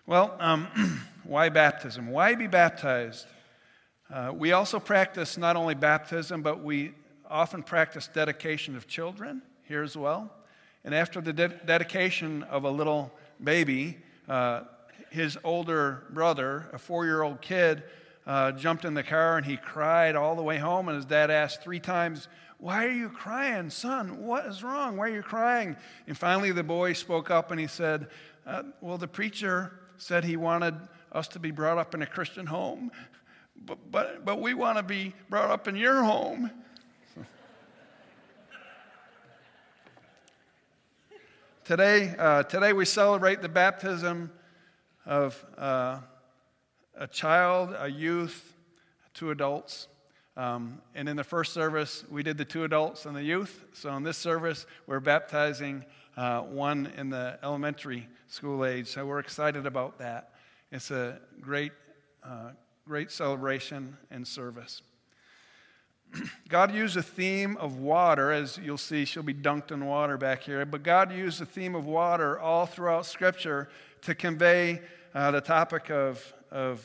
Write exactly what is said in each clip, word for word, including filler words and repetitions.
Well, um, why baptism? Why be baptized? Uh, we also practice not only baptism, but we often practice dedication of children here as well. And after the de- dedication of a little baby, uh, his older brother, a four-year-old kid, uh, jumped in the car and he cried all the way home. And his dad asked three times, "Why are you crying, son? What is wrong? Why are you crying?" And finally the boy spoke up and he said, uh, well, the preacher said he wanted us to be brought up in a Christian home, but but, but we want to be brought up in your home. Today, uh, today we celebrate the baptism of uh, a child, a youth, two adults. Um, and in the first service, we did the two adults and the youth. So in this service, we're baptizing uh, one in the elementary school age. So we're excited about that. It's a great, uh, great celebration and service. God used the theme of water, as you'll see, she'll be dunked in water back here, but God used the theme of water all throughout Scripture to convey uh, the topic of, of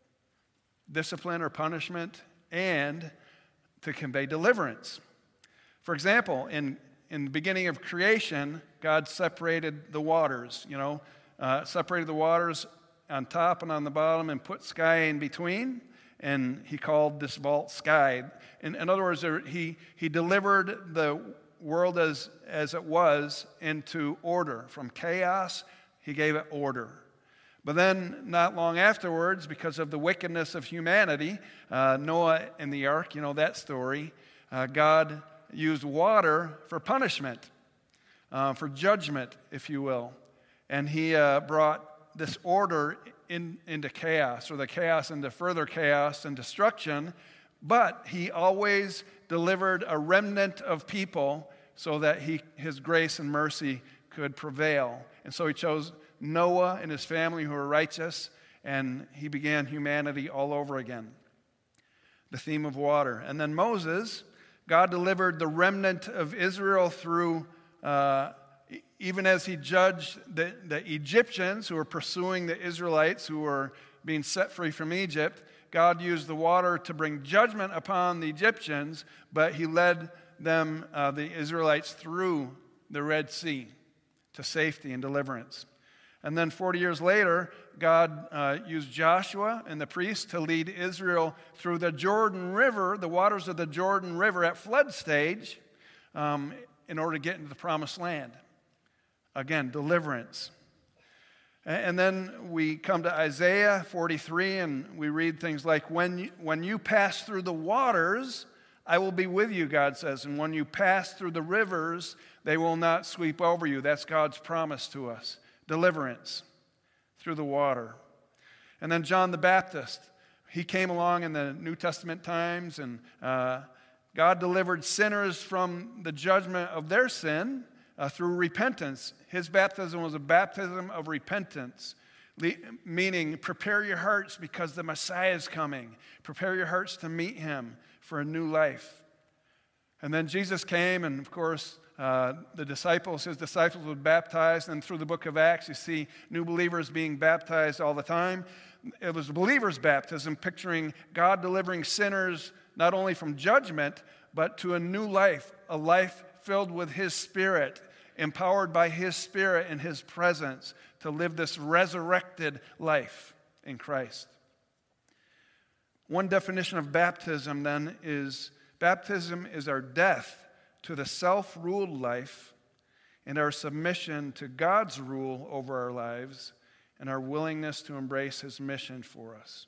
discipline or punishment and to convey deliverance. For example, in, in the beginning of creation, God separated the waters, you know, uh, separated the waters on top and on the bottom and put sky in between. And he called this vault sky. In, in other words, there, he, he delivered the world as, as it was into order. From chaos, he gave it order. But then, not long afterwards, because of the wickedness of humanity, uh, Noah and the ark, you know that story, uh, God used water for punishment, uh, for judgment, if you will. And he uh, brought this order In, into chaos, or the chaos into further chaos and destruction, but he always delivered a remnant of people so that he, his grace and mercy could prevail. And so he chose Noah and his family who were righteous, and he began humanity all over again. The theme of water. And then Moses, God delivered the remnant of Israel through uh, even as he judged the, the Egyptians who were pursuing the Israelites who were being set free from Egypt, God used the water to bring judgment upon the Egyptians, but he led them, uh, the Israelites, through the Red Sea to safety and deliverance. And then forty years later, God uh, used Joshua and the priests to lead Israel through the Jordan River, the waters of the Jordan River at flood stage, um, in order to get into the promised land. Again, deliverance. And then we come to Isaiah forty-three, and we read things like, when you, when you pass through the waters, I will be with you, God says. And when you pass through the rivers, they will not sweep over you. That's God's promise to us. Deliverance through the water. And then John the Baptist, he came along in the New Testament times, and uh, God delivered sinners from the judgment of their sin Uh, through repentance. His baptism was a baptism of repentance, le- meaning prepare your hearts because the Messiah is coming. Prepare your hearts to meet him for a new life. And then Jesus came, and of course, uh, the disciples, his disciples were baptized, and through the book of Acts, you see new believers being baptized all the time. It was believers' baptism, picturing God delivering sinners not only from judgment, but to a new life, a life filled with his Spirit, empowered by his Spirit and his presence to live this resurrected life in Christ. One definition of baptism then is, baptism is our death to the self-ruled life and our submission to God's rule over our lives and our willingness to embrace his mission for us.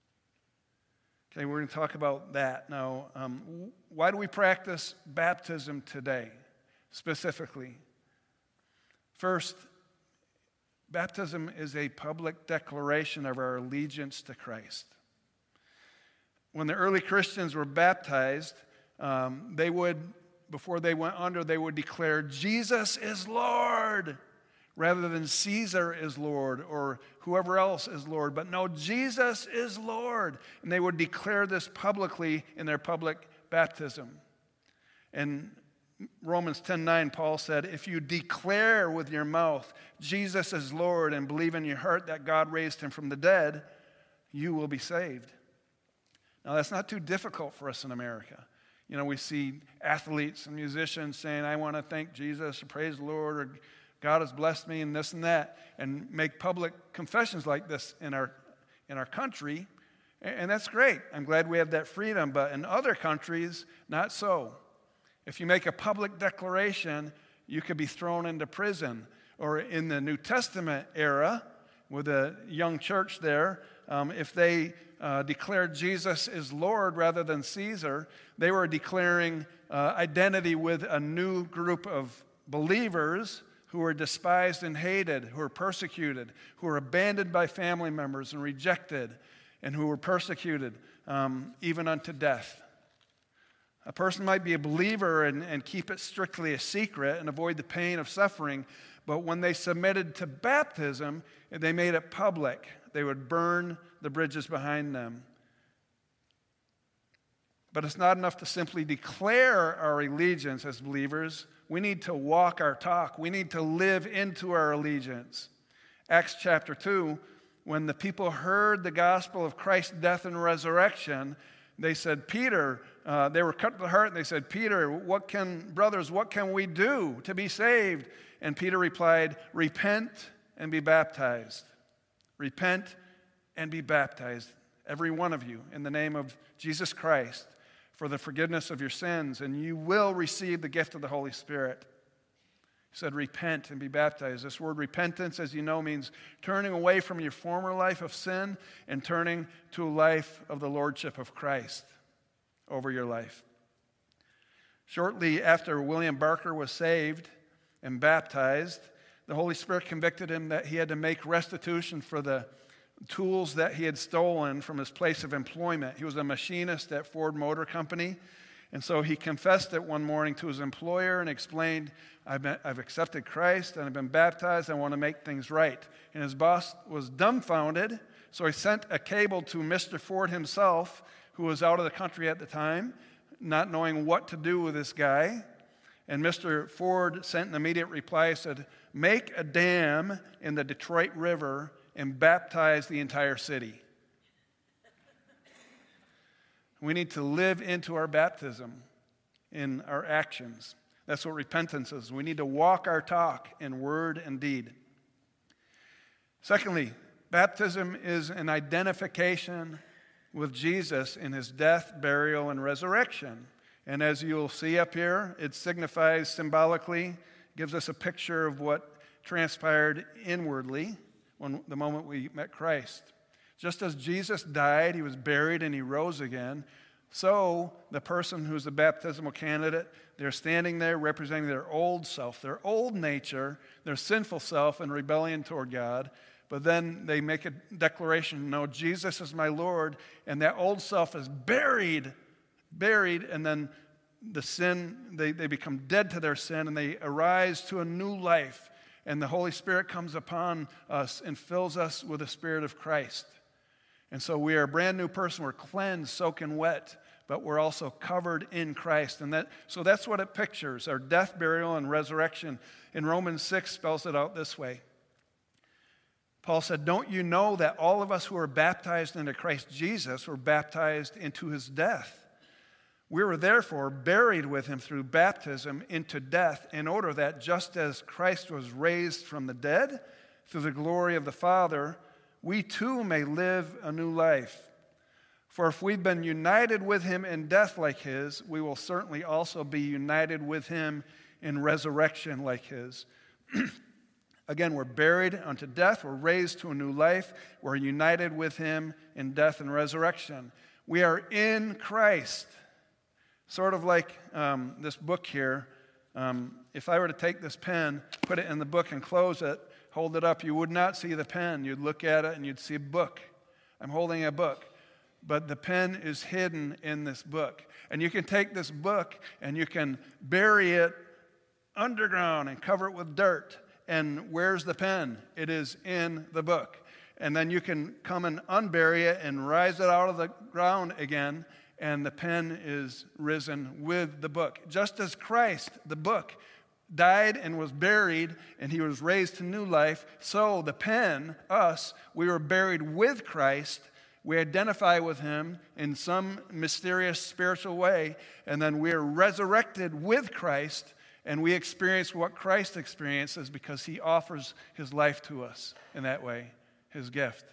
Okay, we're going to talk about that now. Um, why do we practice baptism today, specifically? First, baptism is a public declaration of our allegiance to Christ. When the early Christians were baptized, um, they would, before they went under, they would declare, Jesus is Lord, rather than Caesar is Lord or whoever else is Lord. But no, Jesus is Lord. And they would declare this publicly in their public baptism. And Romans ten nine, Paul said, if you declare with your mouth Jesus is Lord and believe in your heart that God raised him from the dead, you will be saved. Now, that's not too difficult for us in America. You know, we see athletes and musicians saying, I want to thank Jesus or praise the Lord or God has blessed me and this and that, and make public confessions like this in our in our country, and that's great. I'm glad we have that freedom, but in other countries, not so. If you make a public declaration, you could be thrown into prison. Or in the New Testament era, with a young church there, um, if they uh, declared Jesus is Lord rather than Caesar, they were declaring uh, identity with a new group of believers who were despised and hated, who were persecuted, who were abandoned by family members and rejected, and who were persecuted um, even unto death. A person might be a believer and, and keep it strictly a secret and avoid the pain of suffering, but when they submitted to baptism, they made it public. They would burn the bridges behind them. But it's not enough to simply declare our allegiance as believers. We need to walk our talk. We need to live into our allegiance. Acts chapter two, when the people heard the gospel of Christ's death and resurrection, they said, Peter, uh, they were cut to the heart, and they said, Peter, what can, brothers, what can we do to be saved? And Peter replied, repent and be baptized. Repent and be baptized, every one of you, in the name of Jesus Christ, for the forgiveness of your sins, and you will receive the gift of the Holy Spirit. He said, repent and be baptized. This word repentance, as you know, means turning away from your former life of sin and turning to a life of the lordship of Christ over your life. Shortly after William Barker was saved and baptized, the Holy Spirit convicted him that he had to make restitution for the tools that he had stolen from his place of employment. He was a machinist at Ford Motor Company, and so he confessed it one morning to his employer and explained, I've, been, I've accepted Christ and I've been baptized, I want to make things right. And his boss was dumbfounded, so he sent a cable to Mister Ford himself, who was out of the country at the time, not knowing what to do with this guy. And Mister Ford sent an immediate reply, said, make a dam in the Detroit River and baptize the entire city. We need to live into our baptism in our actions. That's what repentance is. We need to walk our talk in word and deed. Secondly, baptism is an identification with Jesus in his death, burial, and resurrection. And as you'll see up here, it signifies symbolically, gives us a picture of what transpired inwardly when the moment we met Christ. Just as Jesus died, he was buried, and he rose again, so the person who's the baptismal candidate, they're standing there representing their old self, their old nature, their sinful self in rebellion toward God. But then they make a declaration, no, Jesus is my Lord, and that old self is buried, buried, and then the sin, they, they become dead to their sin, and they arise to a new life. And the Holy Spirit comes upon us and fills us with the Spirit of Christ. And so we are a brand new person. We're cleansed, soaking wet, but we're also covered in Christ. And that, so that's what it pictures, our death, burial, and resurrection. In Romans six spells it out this way. Paul said, don't you know that all of us who are baptized into Christ Jesus were baptized into his death? We were therefore buried with him through baptism into death, in order that just as Christ was raised from the dead through the glory of the Father, we too may live a new life. For if we've been united with him in death like his, we will certainly also be united with him in resurrection like his. Again, we're buried unto death. We're raised to a new life. We're united with him in death and resurrection. We are in Christ. Sort of like um, this book here. Um, if I were to take this pen, put it in the book and close it, hold it up, you would not see the pen. You'd look at it and you'd see a book. I'm holding a book. But the pen is hidden in this book. And you can take this book and you can bury it underground and cover it with dirt. And where's the pen? It is in the book. And then you can come and unbury it and rise it out of the ground again, and the pen is risen with the book. Just as Christ, the book, died and was buried, and he was raised to new life, so the pen, us, we were buried with Christ. We identify with him in some mysterious spiritual way, and then we are resurrected with Christ, and we experience what Christ experiences because he offers his life to us in that way, his gift.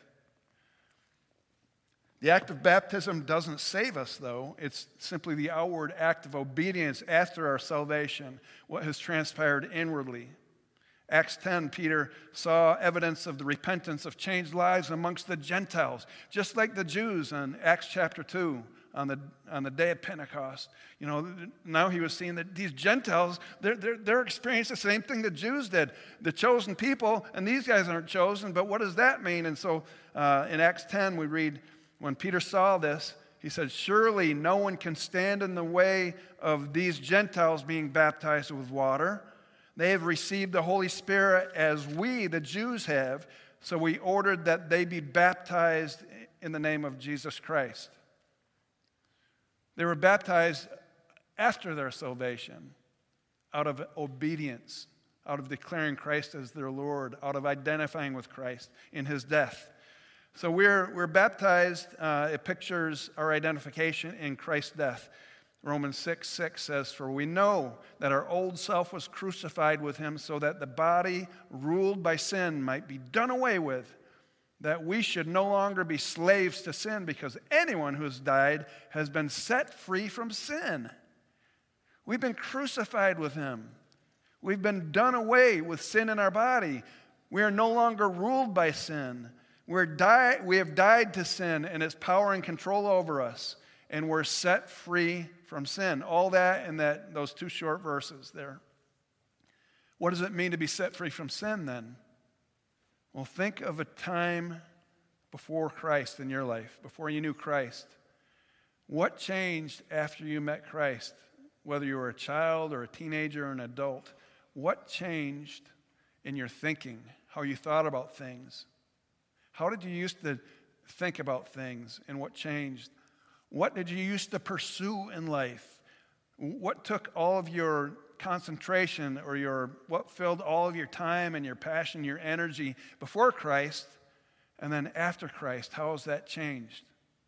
The act of baptism doesn't save us, though. It's simply the outward act of obedience after our salvation, what has transpired inwardly. Acts ten, Peter saw evidence of the repentance of changed lives amongst the Gentiles, just like the Jews in Acts chapter two on the, on the day of Pentecost. You know, now he was seeing that these Gentiles, they're, they're, they're experiencing the same thing the Jews did, the chosen people, and these guys aren't chosen, but what does that mean? And so uh, in Acts ten, we read, when Peter saw this, he said, surely no one can stand in the way of these Gentiles being baptized with water. They have received the Holy Spirit as we, the Jews, have, so we ordered that they be baptized in the name of Jesus Christ. They were baptized after their salvation, out of obedience, out of declaring Christ as their Lord, out of identifying with Christ in his death. So we're, we're baptized. Uh, it pictures our identification in Christ's death. Romans six six says, for we know that our old self was crucified with him so that the body ruled by sin might be done away with, that we should no longer be slaves to sin, because anyone who has died has been set free from sin. We've been crucified with him. We've been done away with sin in our body. We are no longer ruled by sin. We're die- we have died to sin and its power and control over us, and we're set free from sin. All that in that those two short verses there. What does it mean to be set free from sin then? Well, think of a time before Christ in your life, before you knew Christ. What changed after you met Christ? Whether you were a child or a teenager or an adult, what changed in your thinking, how you thought about things? How did you used to think about things, and what changed? What did you used to pursue in life? What took all of your concentration, or your what filled all of your time and your passion, your energy before Christ, and then after Christ? How has that changed?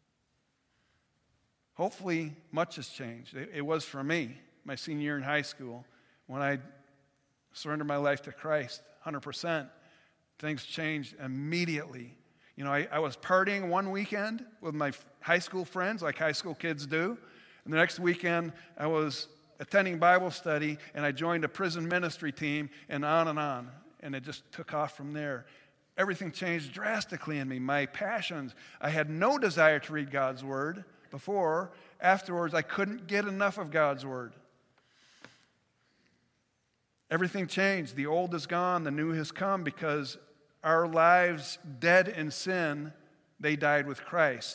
Hopefully, much has changed. It, it was for me, my senior year in high school, when I surrendered my life to Christ, one hundred percent. Things changed immediately. You know, I, I was partying one weekend with my high school friends, like high school kids do. And the next weekend, I was attending Bible study, and I joined a prison ministry team, and on and on. And it just took off from there. Everything changed drastically in me. My passions, I had no desire to read God's Word before. Afterwards, I couldn't get enough of God's Word. Everything changed. The old is gone, the new has come, because our lives dead in sin, they died with Christ.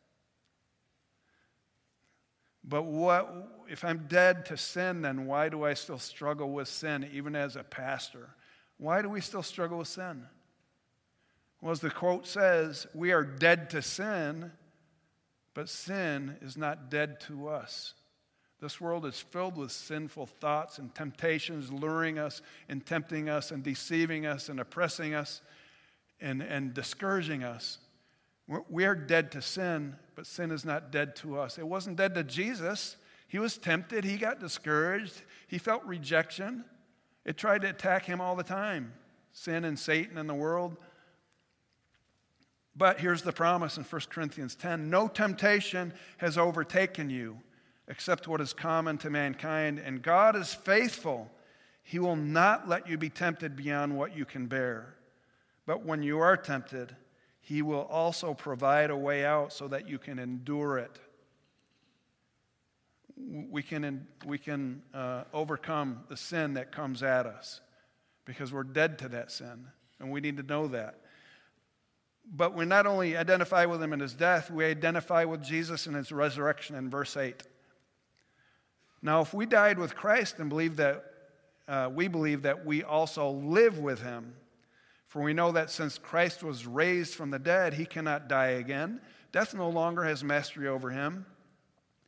But what if I'm dead to sin, then why do I still struggle with sin, even as a pastor? Why do we still struggle with sin? Well, as the quote says, we are dead to sin, but sin is not dead to us. This world is filled with sinful thoughts and temptations, luring us and tempting us and deceiving us and oppressing us and, and discouraging us. We're, we are dead to sin, but sin is not dead to us. It wasn't dead to Jesus. He was tempted. He got discouraged. He felt rejection. It tried to attack him all the time, sin and Satan and the world. But here's the promise in First Corinthians ten. No temptation has overtaken you, except what is common to mankind, and God is faithful. He will not let you be tempted beyond what you can bear. But when you are tempted, he will also provide a way out so that you can endure it. We can, we can uh, overcome the sin that comes at us because we're dead to that sin, and we need to know that. But we not only identify with him in his death, we identify with Jesus in his resurrection in verse eight. Now, if we died with Christ and believe that, uh, we believe that we also live with him. For we know that since Christ was raised from the dead, he cannot die again. Death no longer has mastery over him.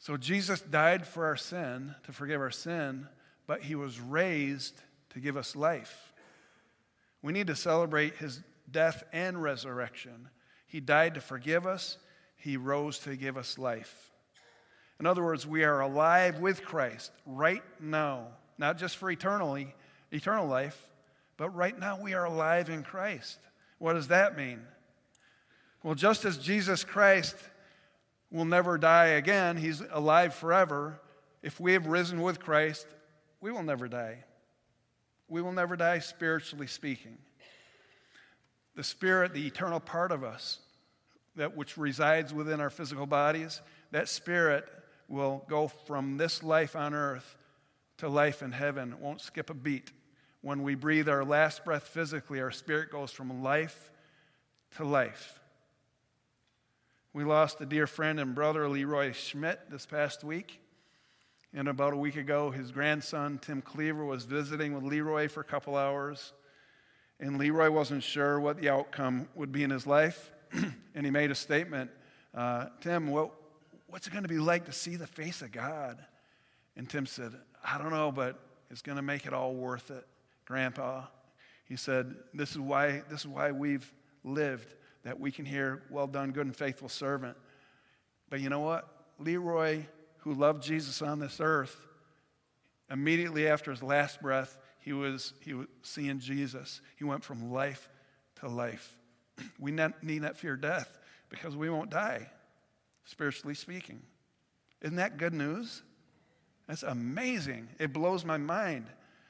So Jesus died for our sin, to forgive our sin, but he was raised to give us life. We need to celebrate his death and resurrection. He died to forgive us. He rose to give us life. In other words, we are alive with Christ right now, not just for eternally, eternal life, but right now we are alive in Christ. What does that mean? Well, just as Jesus Christ will never die again, he's alive forever. If we have risen with Christ, we will never die. We will never die spiritually speaking. The spirit, the eternal part of us, that which resides within our physical bodies, that spirit will go from this life on earth to life in heaven. It won't skip a beat. When we breathe our last breath physically, our spirit goes from life to life. We lost a dear friend and brother, Leroy Schmidt, this past week. And about a week ago, his grandson, Tim Cleaver, was visiting with Leroy for a couple hours. And Leroy wasn't sure what the outcome would be in his life. And he made a statement, uh, Tim, what, what's it going to be like to see the face of God? And Tim said, I don't know, but it's going to make it all worth it, Grandpa. He said, this is why, this is why we've lived, that we can hear, well done, good and faithful servant. But you know what? Leroy, who loved Jesus on this earth, immediately after his last breath, he was, he was seeing Jesus. He went from life to life. We need not fear death because we won't die, spiritually speaking. Isn't that good news? That's amazing. It blows my mind.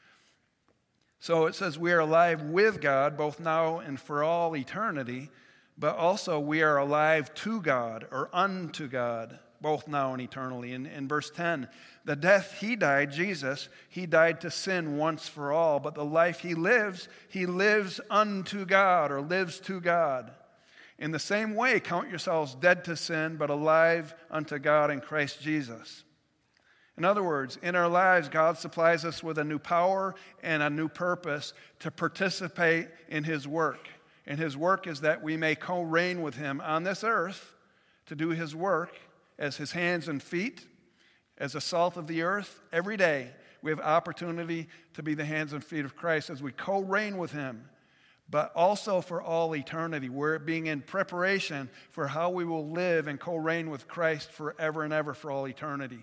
So it says we are alive with God, both now and for all eternity, but also we are alive to God or unto God, both now and eternally. In, in verse ten, the death he died, Jesus, he died to sin once for all, but the life he lives, he lives unto God or lives to God. In the same way, count yourselves dead to sin, but alive unto God in Christ Jesus. In other words, in our lives, God supplies us with a new power and a new purpose to participate in his work. And his work is that we may co-reign with him on this earth to do his work as his hands and feet, as the salt of the earth. Every day we have opportunity to be the hands and feet of Christ as we co-reign with him, but also for all eternity. We're being in preparation for how we will live and co-reign with Christ forever and ever for all eternity.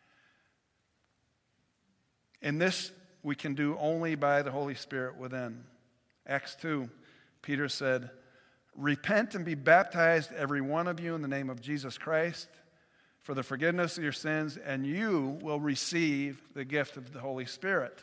And this we can do only by the Holy Spirit within. Acts two, Peter said, repent and be baptized, every one of you, in the name of Jesus Christ, for the forgiveness of your sins, and you will receive the gift of the Holy Spirit.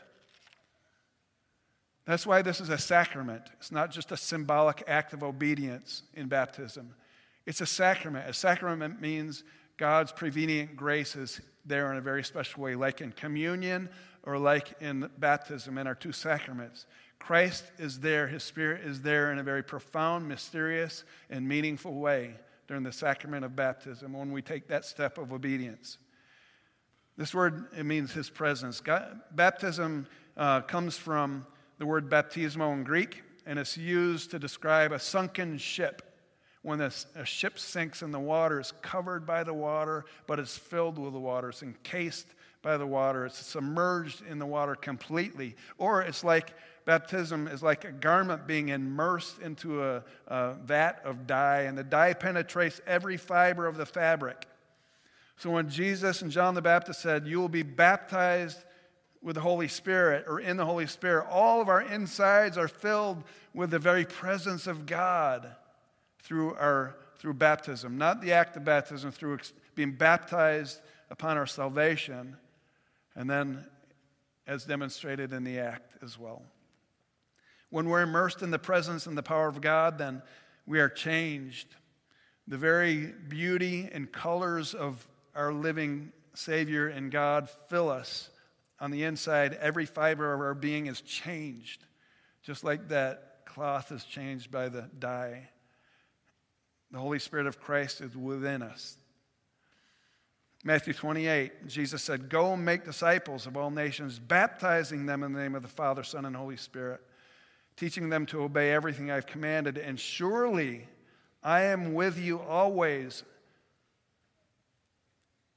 That's why this is a sacrament. It's not just a symbolic act of obedience in baptism. It's a sacrament. A sacrament means God's prevenient grace is there in a very special way, like in communion or like in baptism, in our two sacraments. Christ is there. His Spirit is there in a very profound, mysterious, and meaningful way during the sacrament of baptism when we take that step of obedience. This word, it means his presence. God, baptism uh, comes from the word baptismo in Greek, and it's used to describe a sunken ship. When a, a ship sinks in the water, it's covered by the water, but it's filled with the water. It's encased by the water. It's submerged in the water completely. Or it's like baptism is like a garment being immersed into a, a vat of dye, and the dye penetrates every fiber of the fabric. So when Jesus and John the Baptist said, you will be baptized with the Holy Spirit or in the Holy Spirit, all of our insides are filled with the very presence of God through our through baptism. Not the act of baptism, through being baptized upon our salvation, and then as demonstrated in the act as well. When we're immersed in the presence and the power of God, then we are changed. The very beauty and colors of our living Savior and God fill us on the inside. Every fiber of our being is changed, just like that cloth is changed by the dye. The Holy Spirit of Christ is within us. Matthew twenty-eight, Jesus said, go and make disciples of all nations, baptizing them in the name of the Father, Son, and Holy Spirit, teaching them to obey everything I've commanded, and surely I am with you always,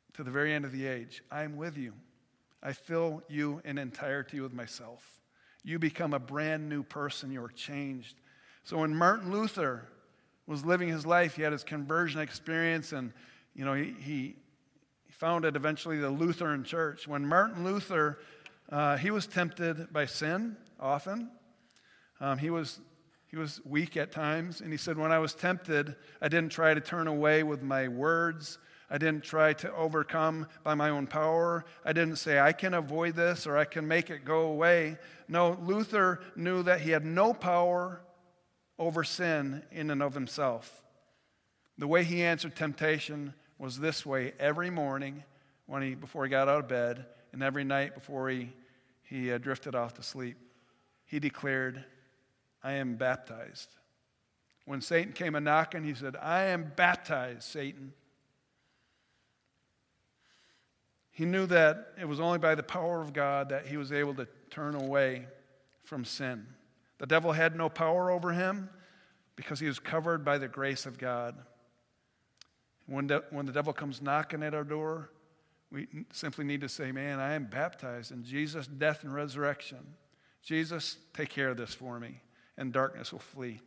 to the very end of the age. I am with you. I fill you in entirety with myself. You become a brand new person. You're changed. So when Martin Luther was living his life, he had his conversion experience, and you know he, he founded eventually the Lutheran Church. When Martin Luther, uh, he was tempted by sin often. Um, he was he was weak at times, and he said, when I was tempted, I didn't try to turn away with my words. I didn't try to overcome by my own power. I didn't say, I can avoid this or I can make it go away. No, Luther knew that he had no power over sin in and of himself. The way he answered temptation was this way: every morning when he before he got out of bed, and every night before he, he uh, drifted off to sleep, he declared, I am baptized. When Satan came a knocking, he said, I am baptized, Satan. He knew that it was only by the power of God that he was able to turn away from sin. The devil had no power over him because he was covered by the grace of God. When, de- when the devil comes knocking at our door, we simply need to say, man, I am baptized in Jesus' death and resurrection. Jesus, take care of this for me, and darkness will flee.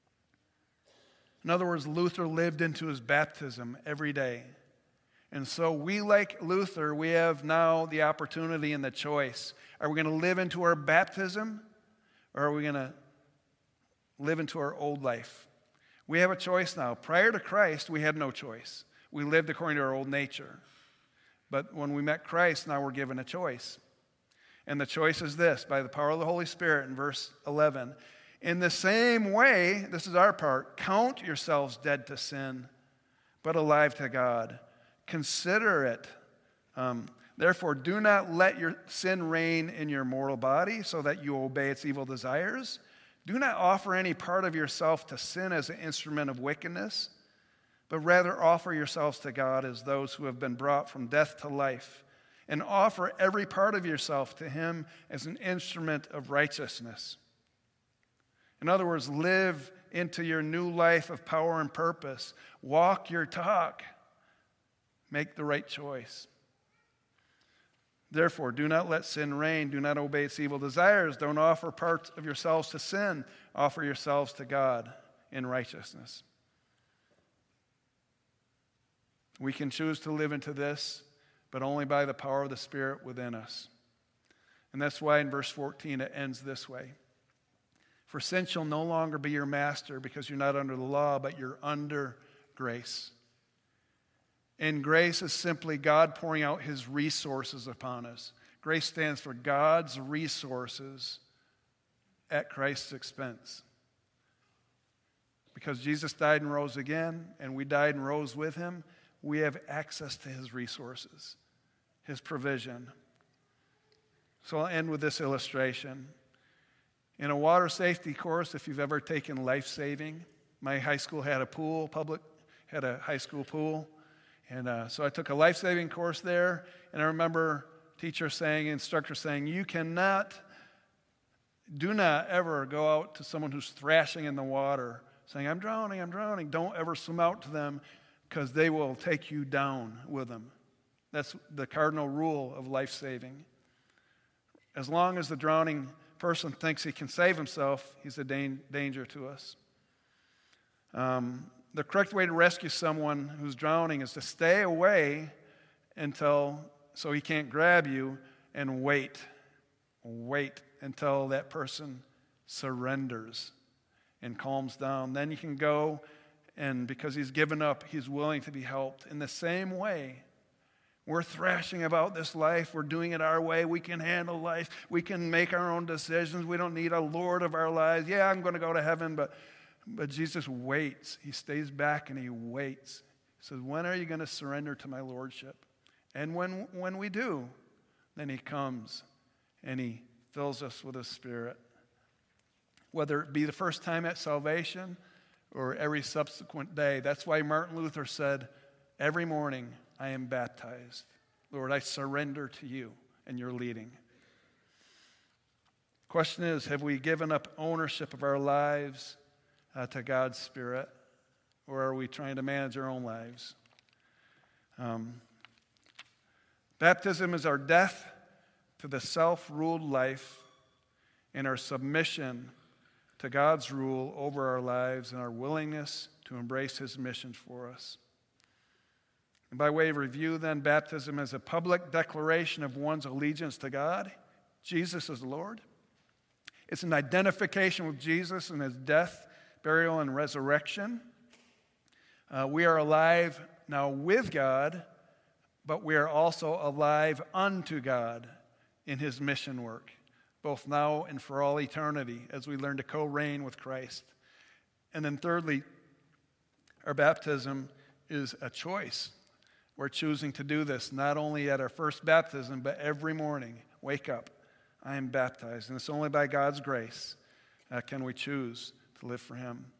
In other words, Luther lived into his baptism every day. And so we, like Luther, we have now the opportunity and the choice. Are we going to live into our baptism, or are we going to live into our old life? We have a choice now. Prior to Christ, we had no choice. We lived according to our old nature. But when we met Christ, now we're given a choice. And the choice is this: by the power of the Holy Spirit, in verse eleven, in the same way, this is our part, count yourselves dead to sin, but alive to God. Consider it. Um, Therefore, do not let your sin reign in your mortal body so that you obey its evil desires. Do not offer any part of yourself to sin as an instrument of wickedness, but rather offer yourselves to God as those who have been brought from death to life, and offer every part of yourself to Him as an instrument of righteousness. In other words, live into your new life of power and purpose. Walk your talk. Make the right choice. Therefore, do not let sin reign. Do not obey its evil desires. Don't offer parts of yourselves to sin. Offer yourselves to God in righteousness. We can choose to live into this, but only by the power of the Spirit within us. And that's why in verse fourteen it ends this way. For sin shall no longer be your master, because you're not under the law, but you're under grace. And grace is simply God pouring out His resources upon us. Grace stands for God's resources at Christ's expense. Because Jesus died and rose again, and we died and rose with Him, we have access to His resources, His provision. So I'll end with this illustration. In a water safety course, if you've ever taken life saving, my high school had a pool, public had a high school pool. And uh, so I took a life-saving course there, and I remember teacher saying, instructor saying, you cannot, do not ever go out to someone who's thrashing in the water, saying, I'm drowning, I'm drowning. Don't ever swim out to them, because they will take you down with them. That's the cardinal rule of life-saving. As long as the drowning person thinks he can save himself, he's a dan- danger to us. Um, The correct way to rescue someone who's drowning is to stay away until, so he can't grab you, and wait. Wait until that person surrenders and calms down. Then you can go, and because he's given up, he's willing to be helped. In the same way, we're thrashing about this life. We're doing it our way. We can handle life. We can make our own decisions. We don't need a Lord of our lives. Yeah, I'm going to go to heaven, but But Jesus waits. He stays back and He waits. He says, when are you going to surrender to my lordship? And when, when we do, then He comes and He fills us with His Spirit. Whether it be the first time at salvation or every subsequent day. That's why Martin Luther said, every morning I am baptized. Lord, I surrender to you and your leading. Question is, have we given up ownership of our lives Uh, to God's Spirit, or are we trying to manage our own lives? Um, Baptism is our death to the self-ruled life and our submission to God's rule over our lives and our willingness to embrace his mission for us. And by way of review, then, baptism is a public declaration of one's allegiance to God. Jesus is Lord. It's an identification with Jesus and his death, burial, and resurrection. Uh, we are alive now with God, but we are also alive unto God in his mission work, both now and for all eternity, as we learn to co-reign with Christ. And then thirdly, our baptism is a choice. We're choosing to do this not only at our first baptism, but every morning. Wake up, I am baptized. And it's only by God's grace uh, can we choose to live for him.